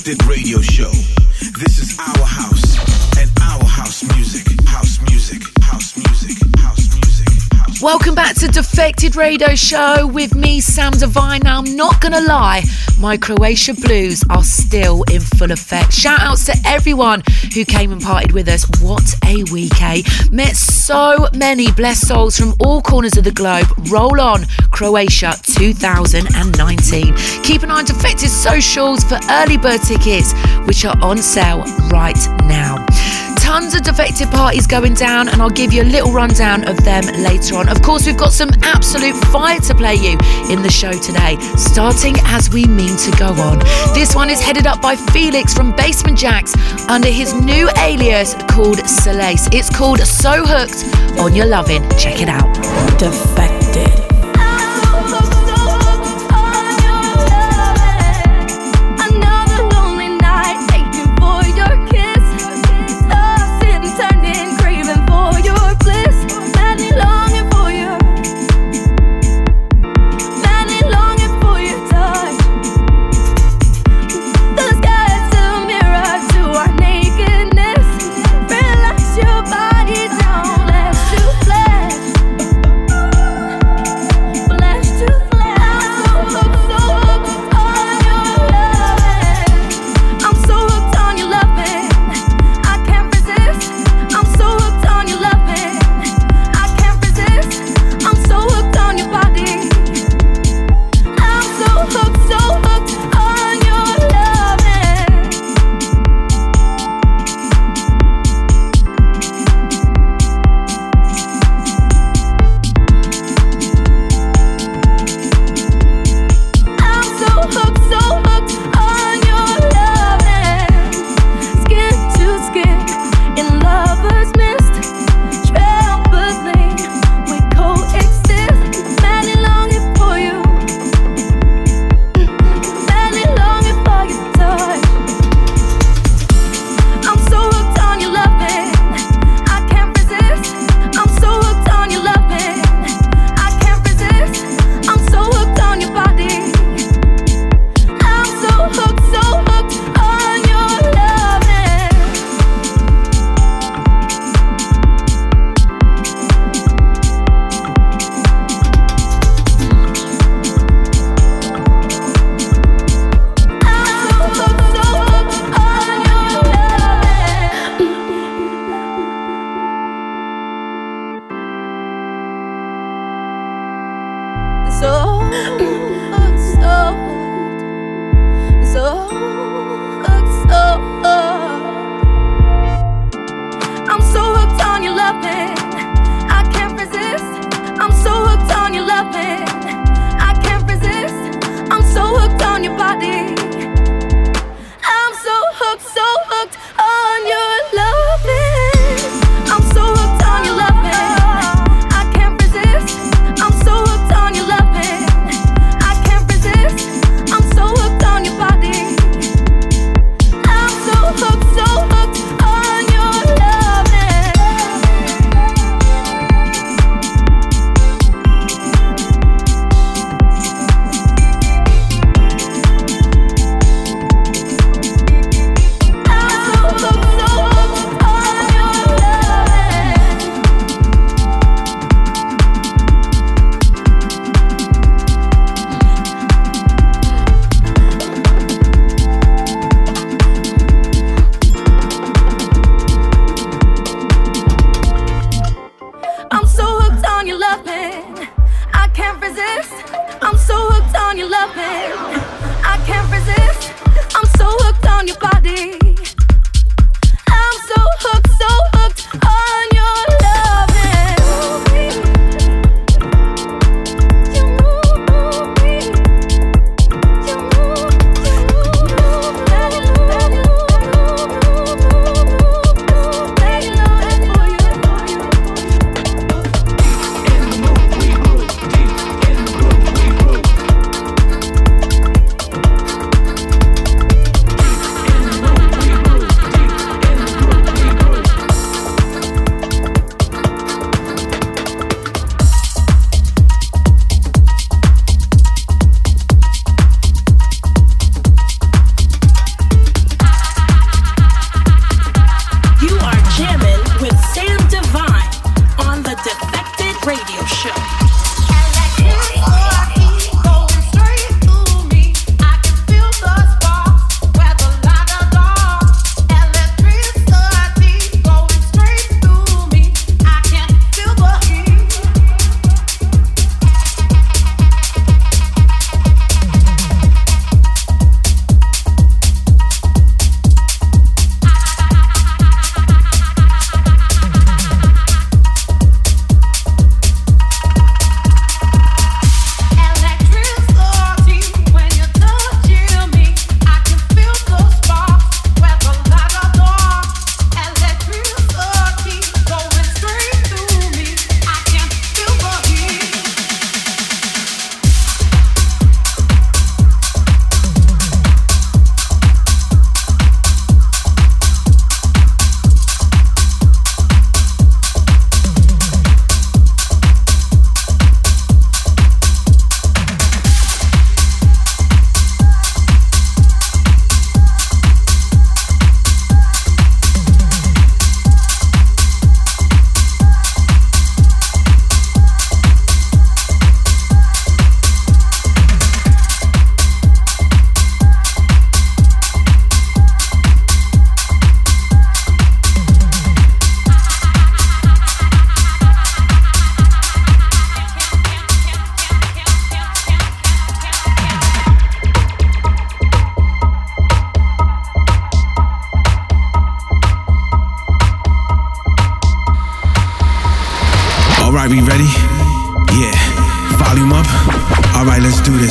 Defected Radio Show. This is our house and our house music. House music. House music. House music. Welcome back to Defected Radio Show with me, Sam Divine. Now, I'm not going to lie, my Croatia blues are still in full effect. Shout outs to everyone who came and partied with us. What a week, eh? Met so many blessed souls from all corners of the globe. Roll on, Croatia 2019. Keep an eye on Defected socials for early bird tickets, which are on sale right now. Tons of Defected parties going down, and I'll give you a little rundown of them later on. Of course, we've got some absolute fire to play you in the show today, starting as we mean to go on. This one is headed up by Felix from Basement Jacks under his new alias called Solace. It's called So Hooked on Your Lovin'. Check it out. Defected.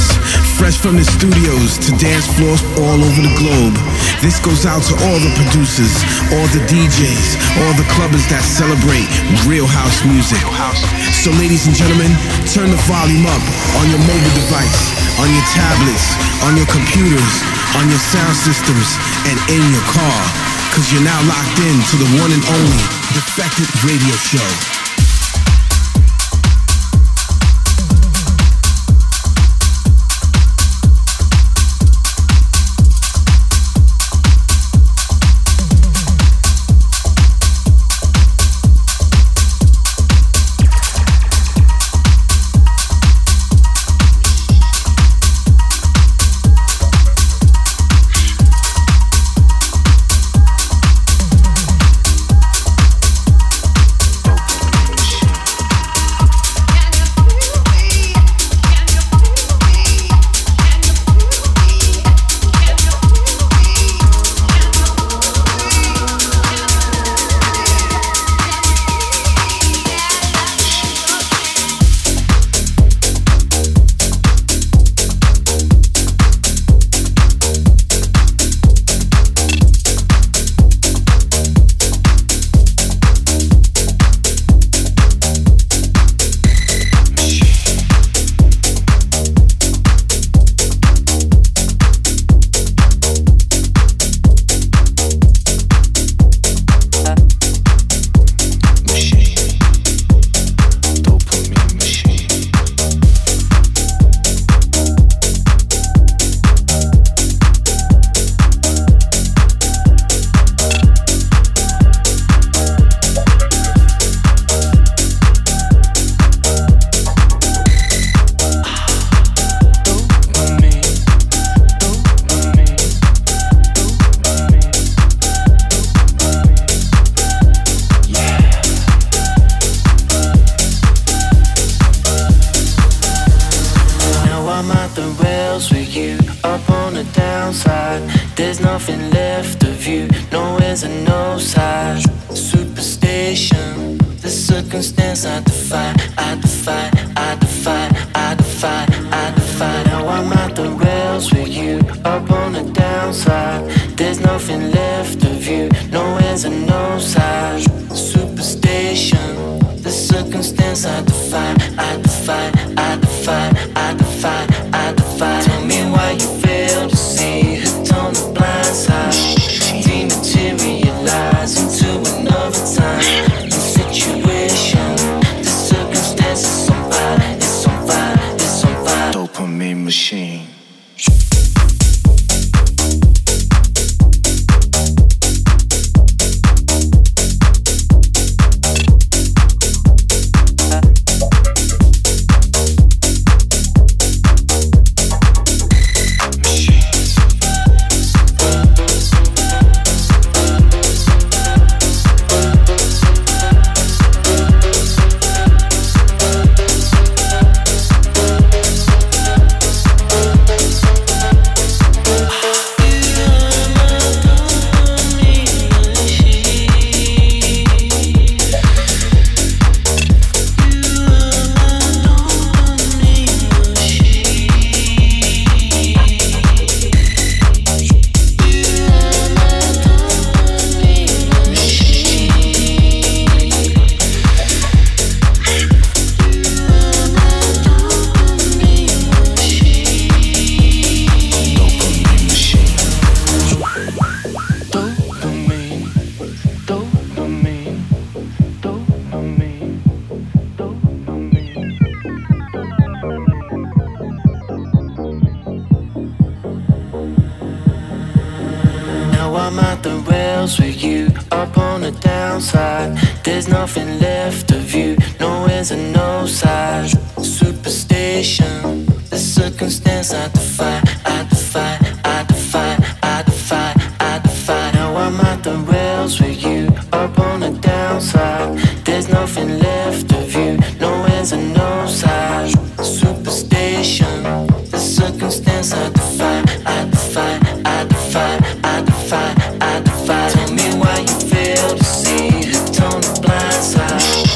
fresh from the studios to dance floors all over the globe. This goes out to all the producers, all the DJs, all the clubbers that celebrate real house music. So ladies and gentlemen, turn the volume up on your mobile device, on your tablets, on your computers, on your sound systems, and in your car, cause you're now locked in to the one and only Defected Radio Show.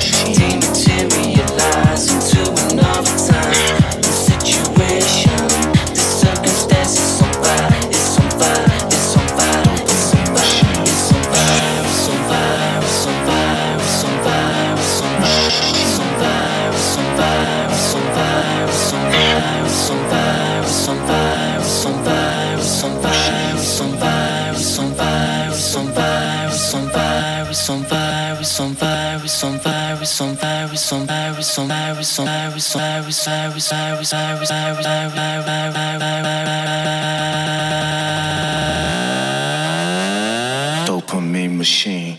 Dematerialize into another time. The situation Dopamine machine.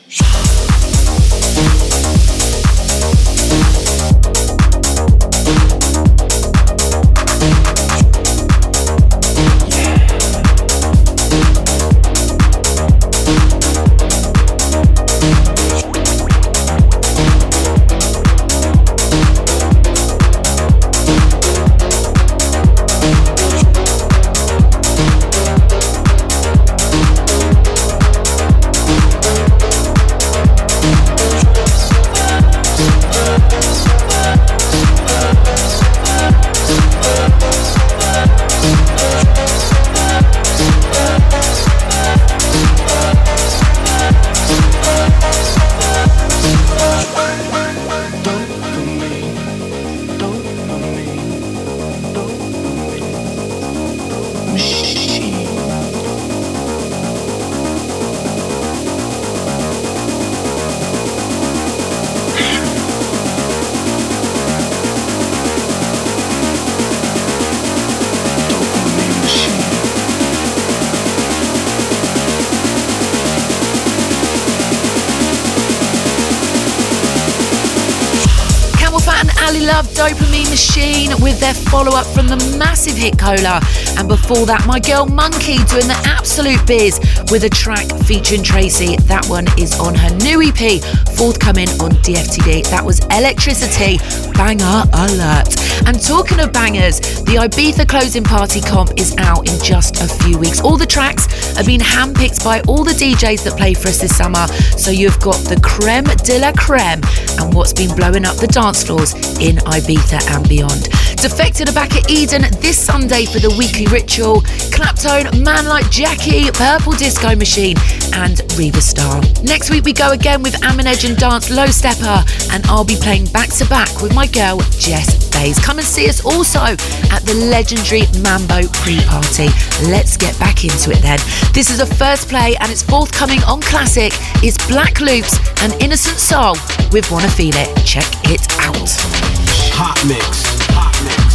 Dopamine Machine with their follow-up from the massive hit Cola, and before that my girl Monkey doing the absolute biz with a track featuring Tracy. That one is on her new EP forthcoming on DFTD. That was Electricity. Banger alert. And talking of bangers, the Ibiza closing party comp is out in just a few weeks. All the tracks have been handpicked by all the DJs that play for us this summer, so you've got the creme de la creme and what's been blowing up the dance floors in Ibiza and beyond. Defected are back at Eden this Sunday for the weekly ritual. Claptone, Man Like Jackie, Purple Disco Machine and Reva Star. Next week we go again with Aminej and Dance Low Stepper, and I'll be playing back to back with my girl Jess Bays. Come and see us also at the legendary Mambo pre-party. Let's get back into it then. This is a first play and it's forthcoming on Classic. It's Black Loops and Innocent Soul with Wanna Feel It. Check it out. Hot mix. Hot mix.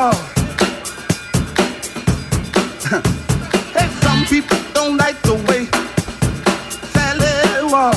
Hey, some people don't like the way Sally walk.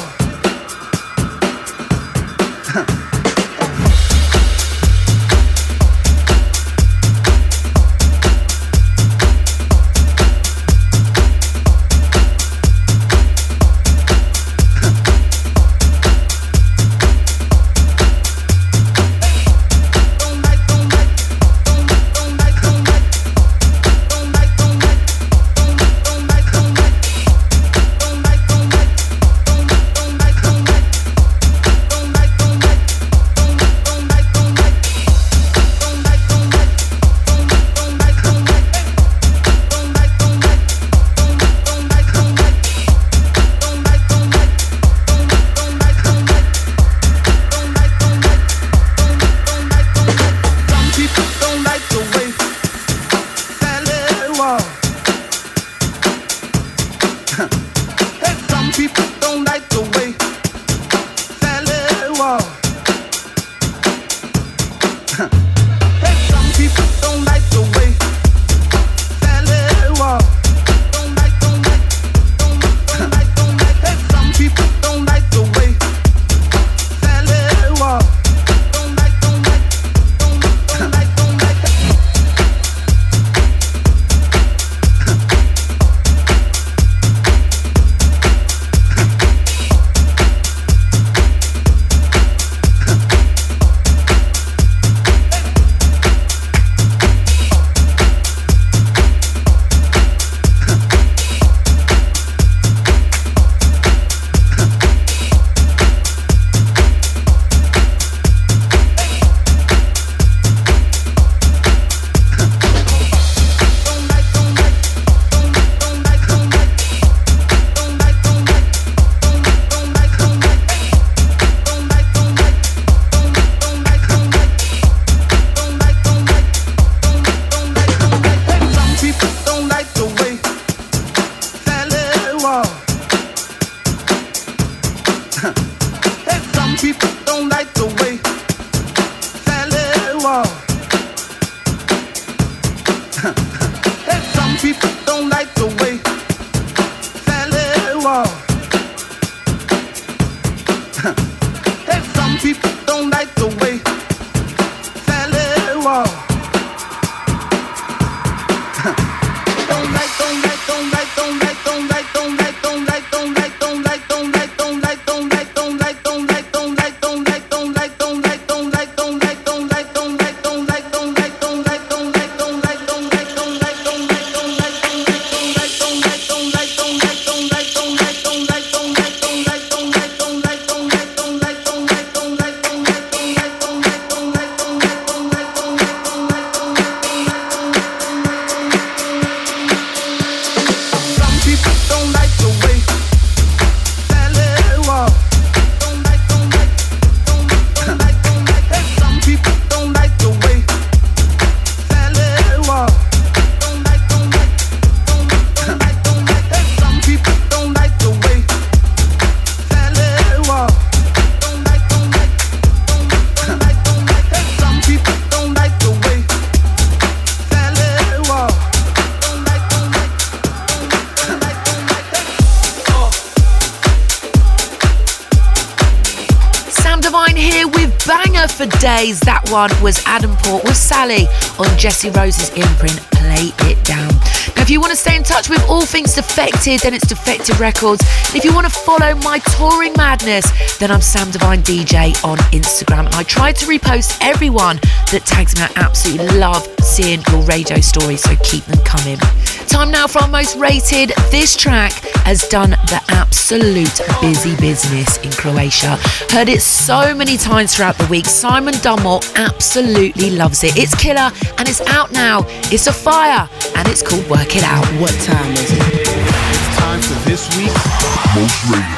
For days, that one was Adam Port with Sally on Jessie Rose's imprint, Play It Down. Now, if you want to stay in touch with all things Defected, then it's Defected Records. And if you want to follow my touring madness, then I'm Sam Divine DJ on Instagram. And I try to repost everyone that tags me. I absolutely love seeing your radio stories, so keep them coming. Time now for our most rated. This track has done the absolute busy business in Croatia. Heard it so many times throughout the week. Simon Dunmore absolutely loves it. It's killer and it's out now. It's a fire and it's called Work It Out. What time is it? It's time for this week's most rated.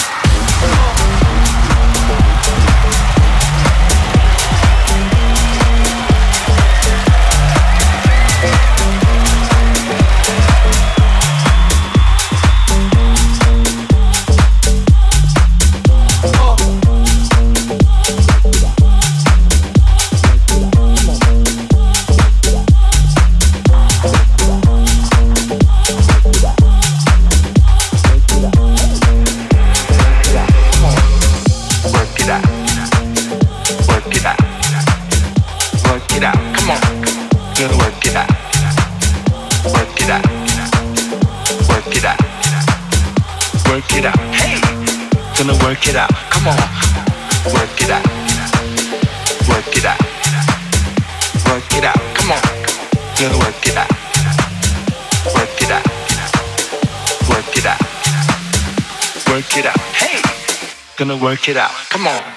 Gonna work it out. Work it out. Work it out. Work it out. Hey! Gonna work it out. Come on. Work it out. Work it out. Work it out. Come on. Gonna work it out. Work it out. Work it out. Work it out. Hey! Gonna work it out. Come on.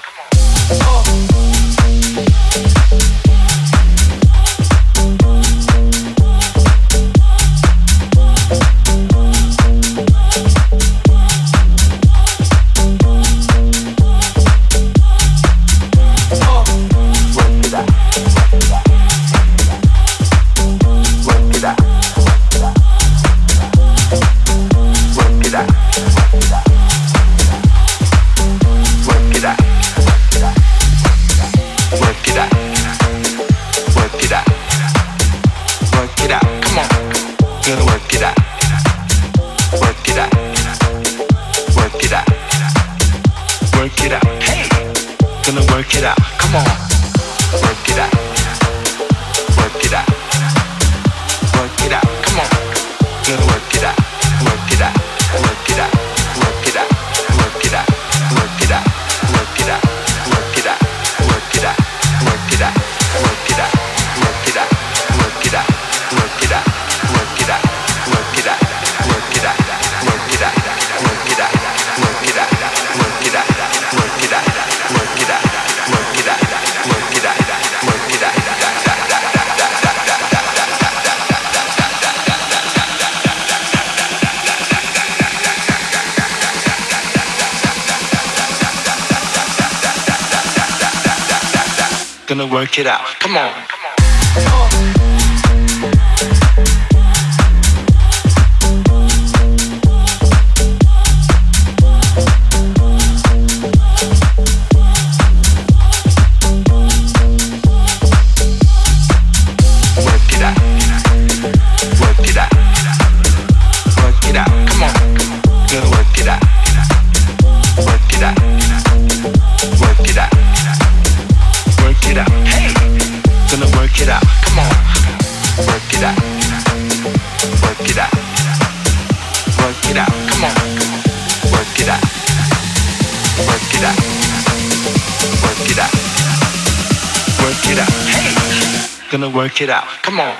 Gonna work it out. Come on. Gonna work it out. Come on.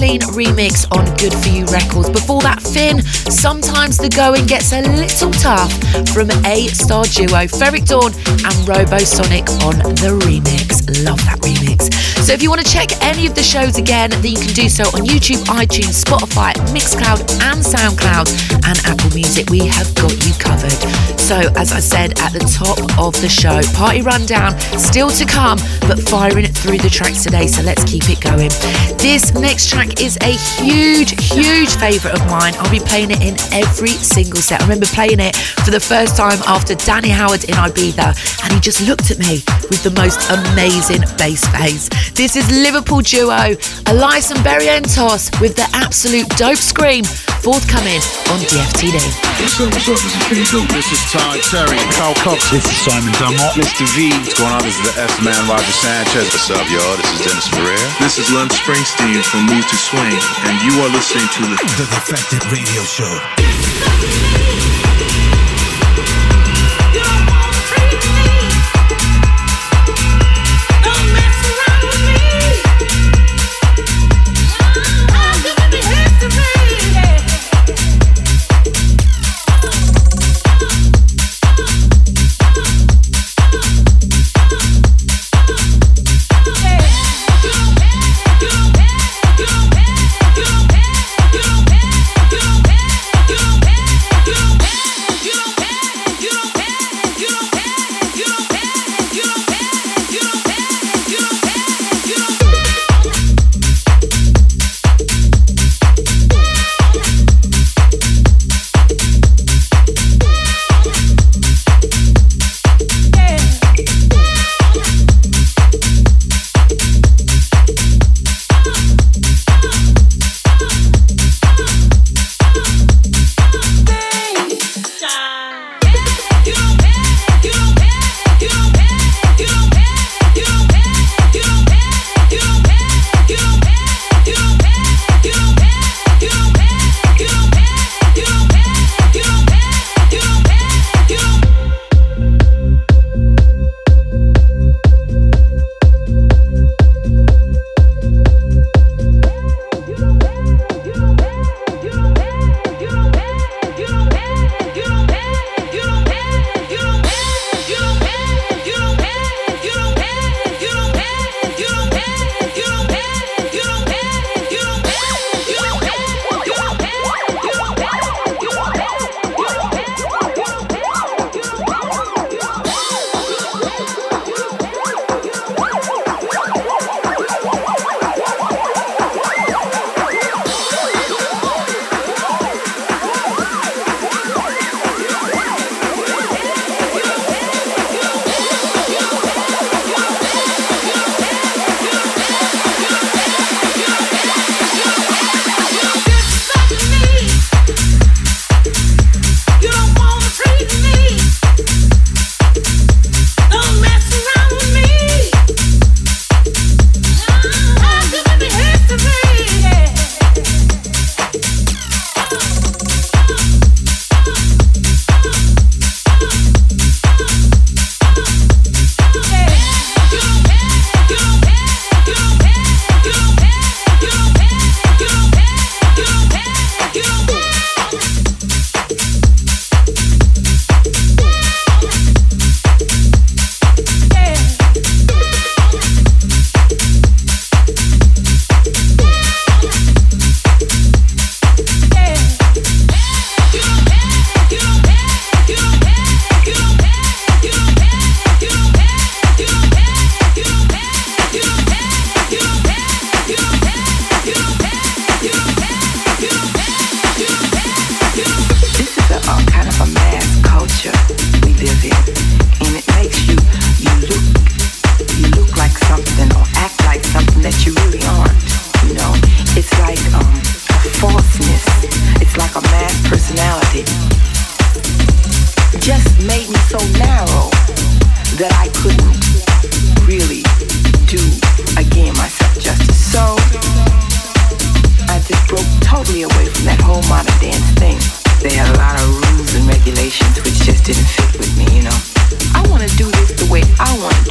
Green remix on Good For You Records. Before that, Finn, Sometimes the Going Gets a Little Tough from A-Star Duo, Ferric Dawn and Robosonic on the remix. Love that remix. So if you want to check any of the shows again, then you can do so on YouTube, iTunes, Spotify, Mixcloud and Soundcloud and Apple Music. We have got you covered. So as I said at the top of the show, Party Rundown still to come, but firing through the tracks today, so let's keep it going. This next track is a huge favourite of mine. I'll be playing it in every single set. I remember playing it for the first time after Danny Howard in Ibiza, and he just looked at me with the most amazing bass face. This is Liverpool duo Elias and Berrientos with the absolute dope scream, forthcoming on DFTD. What's up, this is pretty dope. This is Todd Terry, Carl Cox. This is Simon Dunmore. Mr. V. What's going on? This is the S-Man Roger Sanchez. What's up, y'all? This is Dennis Ferrer. This is Lem Springsteen from Move to Swing, and you are listening to the Defected Radio Show.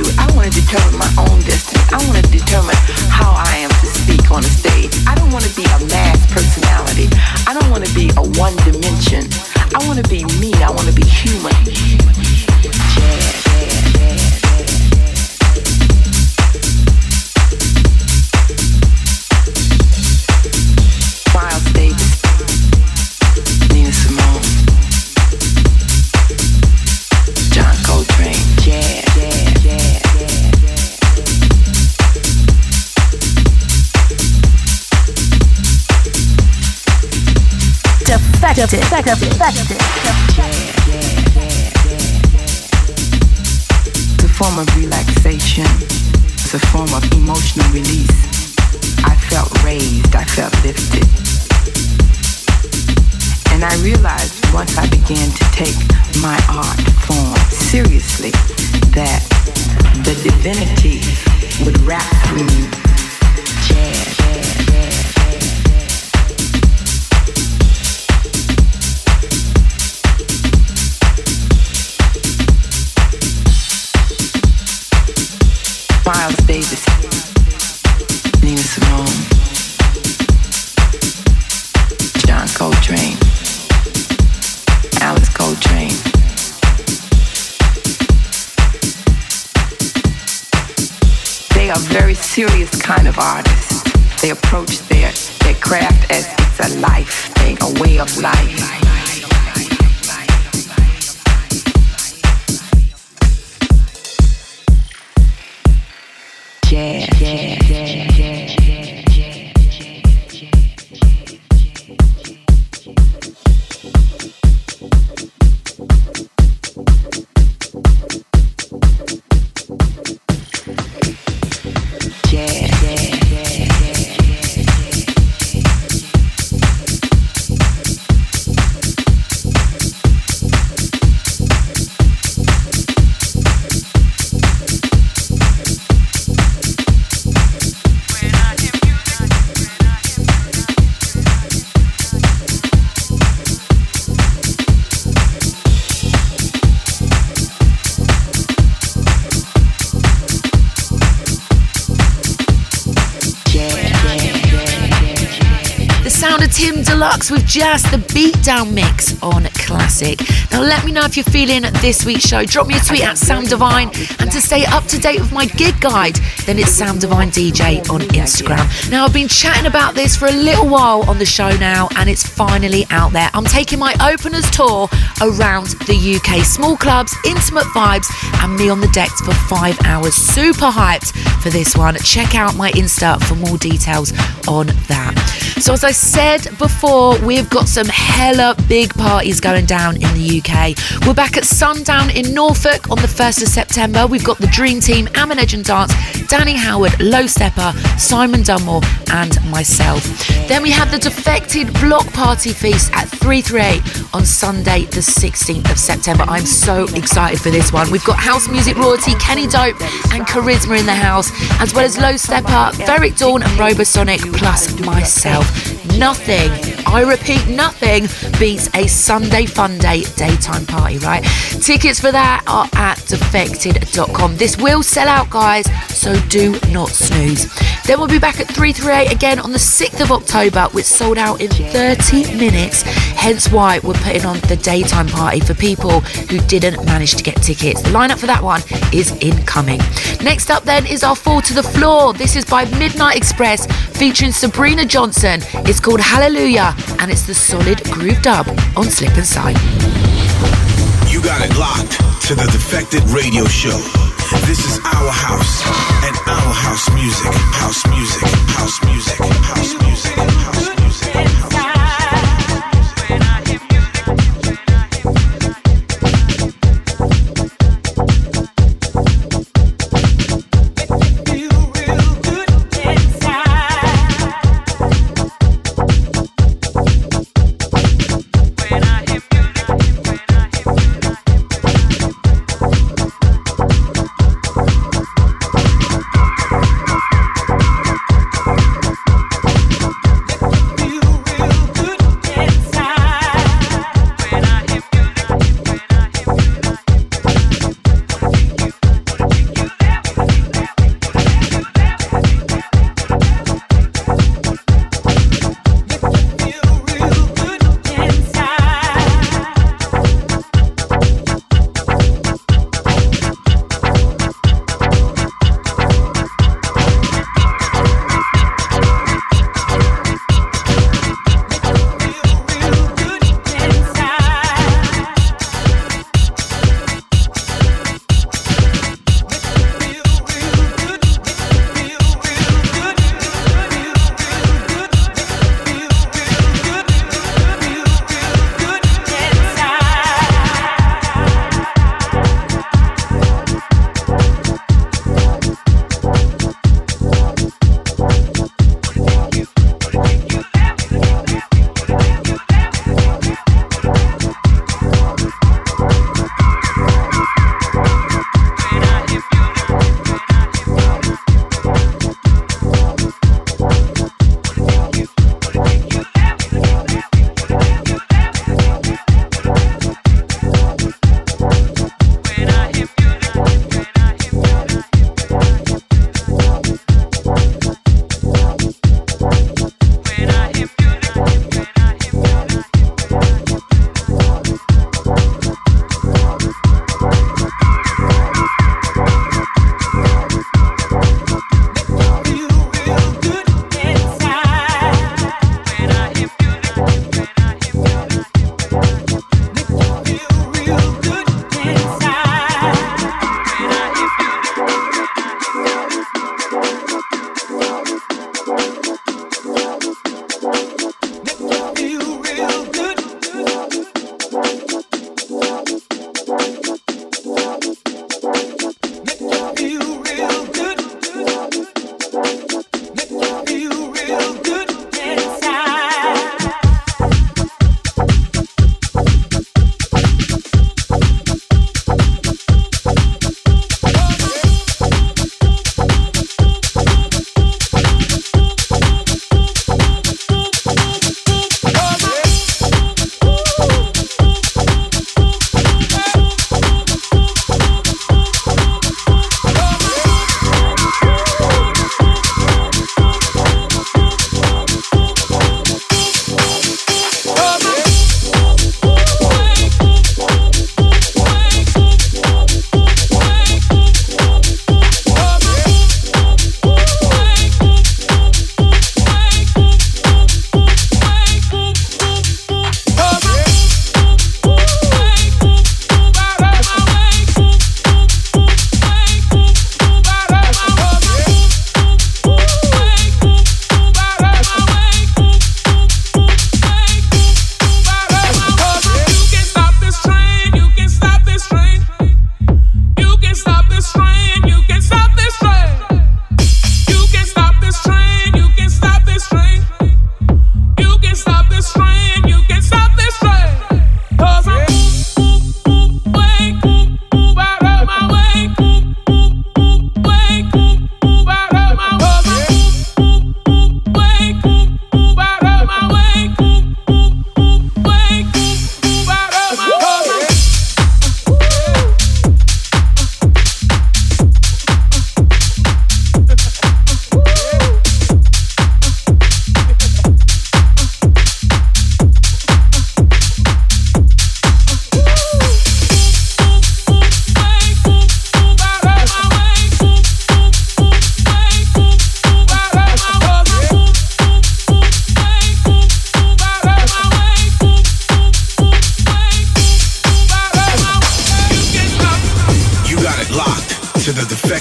determine my own destiny. I want to determine how I am to speak on a stage. I don't want to be a want to be me. I want to be human. Miles Davis, Nina Simone, John Coltrane, Defected. It's a form of relaxation. It's a form of emotional release. I felt raised. I felt lifted. And I realized once I began to take my art form seriously that the divinity would rap through me. Miles Davis, Nina Simone, John Coltrane, Alice Coltrane. They are very serious kind of artists. They approach their craft as it's a life thing, a way of life. Tim Deluxe with just the beatdown mix on Classic. Now let me know if you're feeling this week's show. Drop me a tweet at Sam Divine, and to stay up to date with my gig guide, then it's Sam Divine DJ on Instagram. Now I've been chatting about this for a little while on the show now, and it's finally out there. I'm taking my openers tour around the UK. Small clubs, intimate vibes, and me on the decks for 5 hours. Super hyped for this one. Check out my Insta for more details on that. So as I said before, we've got some hella big parties going down in the UK. We're back at Sundown in Norfolk on the 1st of September. We've got the Dream Team, Ammon Edge and Dance, Danny Howard, Low Stepper, Simon Dunmore and myself. Then we have the Defected Block Party Feast at 338 on Sunday the 16th of September. I'm so excited for this one. We've got house music royalty Kenny Dope and Charisma in the house, as well as Low Stepper, Ferric Dawn and Robosonic, plus myself. Nothing, I repeat, nothing beats a Sunday Fun Day daytime party, right? Tickets for that are at defected.com. This will sell out, guys, so do not snooze. Then we'll be back at 338 again on the 6th of October, which sold out in 30 minutes. Hence why we're putting on the daytime party for people who didn't manage to get tickets. The lineup for that one is incoming. Next up then is our Fall to the Floor. This is by Midnight Express featuring Sabrina Johnson. It's called Hallelujah, and it's the solid groove dub on Slip and Slide. You got it locked to the Defected Radio Show. This is our house and our house music. House music, house music, house music, house music, house music. Real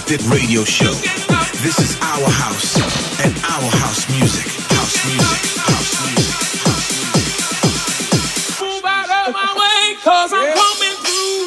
Defected Radio Show. This is our house and our house music. House music. House music. House music. Move out of my way, 'cause I'm coming through.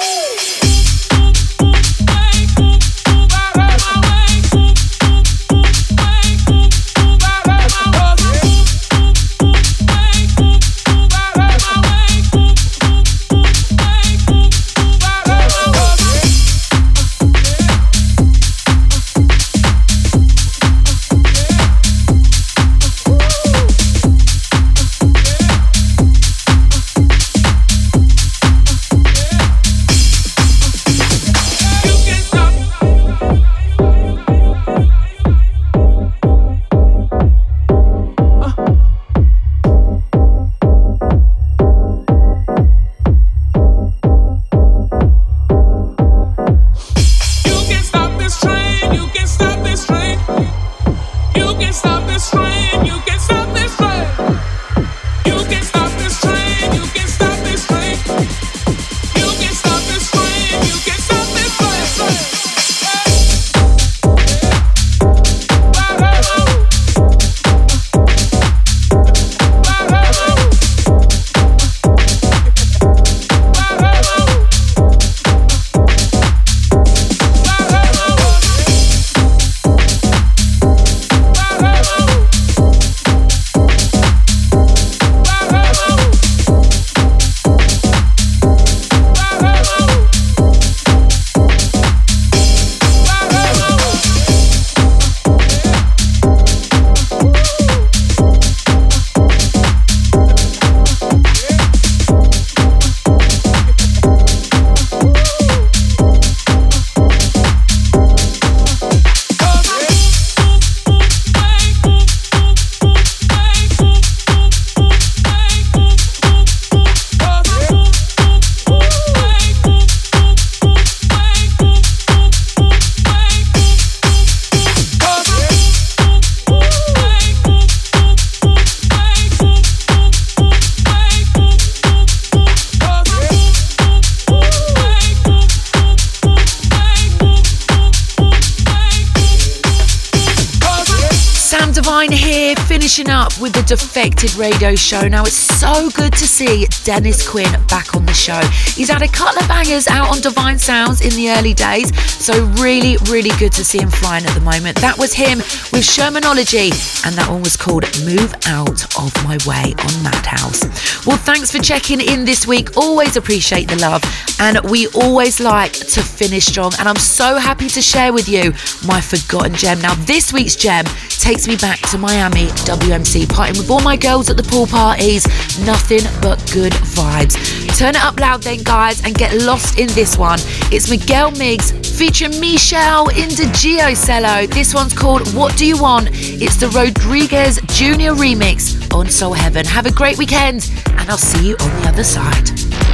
Finishing up with the Defected Radio Show. Now, it's so good to see Dennis Quinn back on the show. He's had a couple of bangers out on Divine Sounds in the early days, so really, really good to see him flying at the moment. That was him with Shermanology, and that one was called Move Out of My Way on Madhouse. Well, thanks for checking in this week. Always appreciate the love, and we always like to finish strong, and I'm so happy to share with you my forgotten gem. Now, this week's gem takes me back to Miami WMC, partying with all my girls at the pool parties. Nothing but good vibes. Turn it up loud then, guys, and get lost in this one. It's Miguel Miggs featuring Michelle Indagio Cello. This one's called What Do You Want? It's the Rodriguez Jr. remix on Soul Heaven. Have a great weekend, and I'll see you on the other side.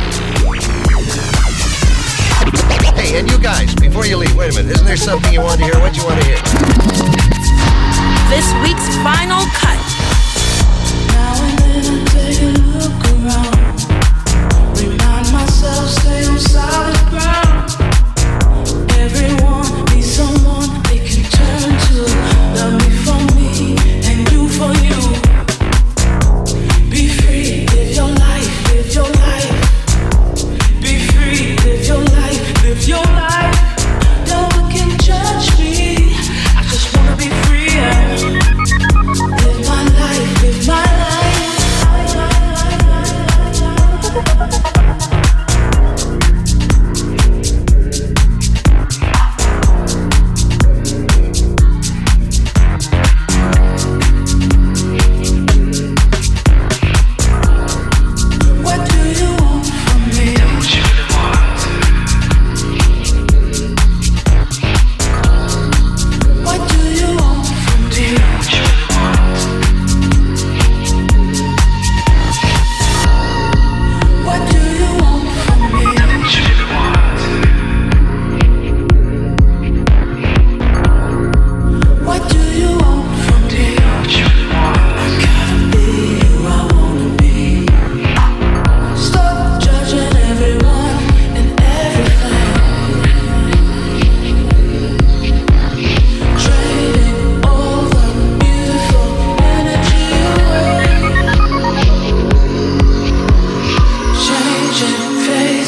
Hey, and you guys, before you leave, wait a minute. Isn't there something you want to hear? What you want to hear? This week's final cut. Now and then I take a look around, remind myself, stay on solid ground. Everyone needs someone they can turn to. Love me for me and you for you. Be free, live your life, live your life. Be free, live your life, live your life. No one can judge me. I just wanna be free. Live my life, live my life.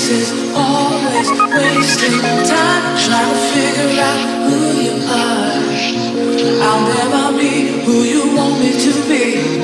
faces, always wasting time trying to figure out who you are. I'll never be who you want me to be.